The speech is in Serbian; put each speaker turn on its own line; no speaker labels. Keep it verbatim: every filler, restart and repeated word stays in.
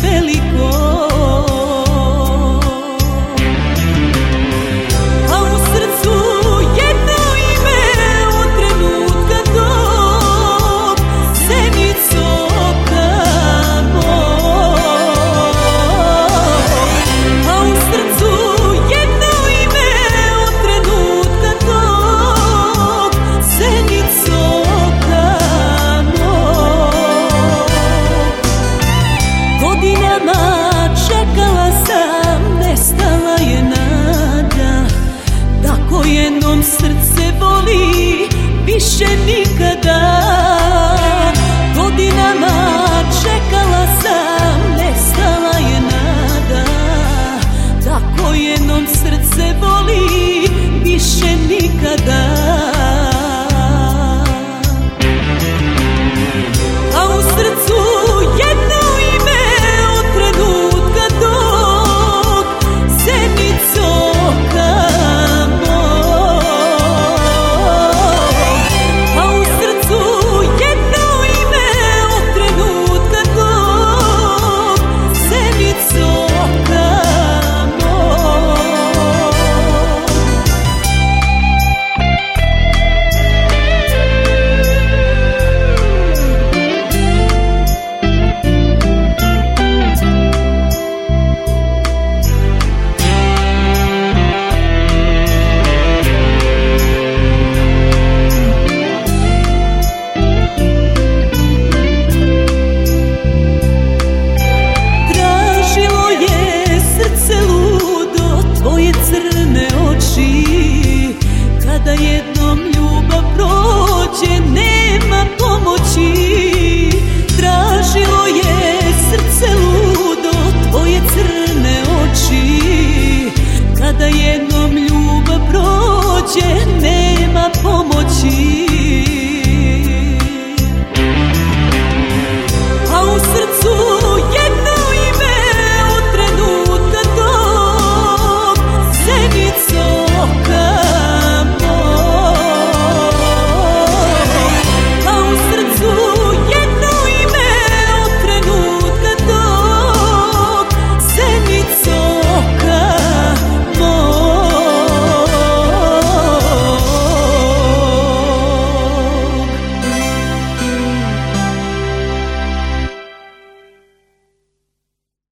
veliko. A u srcu jedno ime od trenutka tog, zenicu oka mog. A u srcu jedno ime od trenutka tog, zenicu oka mog. Godinama čekala sam, nestala je nada, da ko jednom srce voli, više nikada